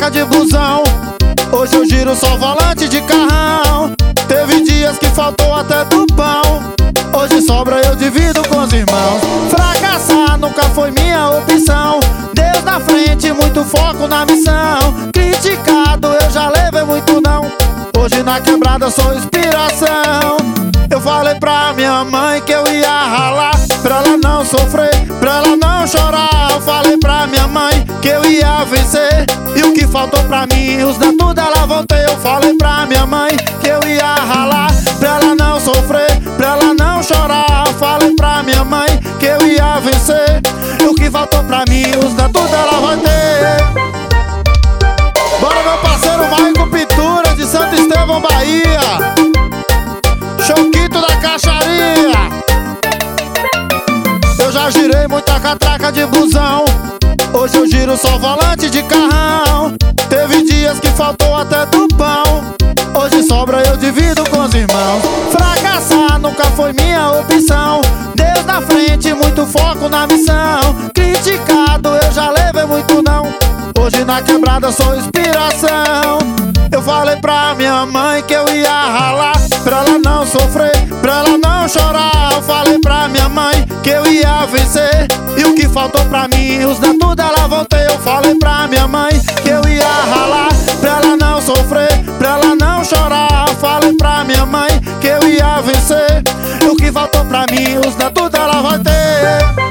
catraca de busão. Hoje eu giro só volante de carrão. Teve dias que faltou até do pão. Hoje sobra, eu divido com os irmãos. Fracassar nunca foi minha opção. Deus na frente, muito foco na missão. Criticado, eu já levei muito não. Hoje na quebrada sou inspiração. Eu falei pra minha mãe que eu ia ralar, pra ela não sofrer, pra ela não chorar. Eu falei pra minha mãe que eu ia vencer, e o que faltou pra mim, os da tudo ela vão ter. Eu falei pra minha mãe que eu ia ralar, pra ela não sofrer, pra ela não chorar. Eu falei pra minha mãe que eu ia vencer, e o que faltou pra mim, os da tudo ela vai ter. Bora, meu parceiro Maicon Pintura de Santo Estevão, Bahia. Choquito da Caixaria. Eu já girei muita catraca de busão. Hoje eu giro só volante de carrão. Teve dias que faltou até do pão. Hoje sobra, eu divido com os irmãos. Fracassar nunca foi minha opção. Deus na frente, muito foco na missão. Criticado, eu já levei muito não. Hoje na quebrada sou inspiração. Eu falei pra minha mãe que eu ia ralar, pra ela não sofrer, pra ela não chorar. Eu falei pra minha mãe que eu ia vencer, e o que faltou pra mim, os da tudo ela vão ter. Eu falei pra minha mãe que eu ia ralar, pra ela não sofrer, pra ela não chorar. Eu falei pra minha mãe que eu ia vencer, e o que faltou pra mim, os da tudo ela vai ter.